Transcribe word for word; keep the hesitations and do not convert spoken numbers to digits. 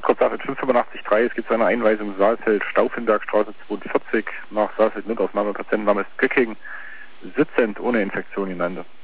Stuttgart Saalfeld fünf acht fünf drei, es gibt eine Einweisung Saalfeld, Stauffenbergstraße zweiundvierzig, nach Saalfeld Notaufnahme, Patientenname ist Göcking, sitzend, ohne Infektion genannt.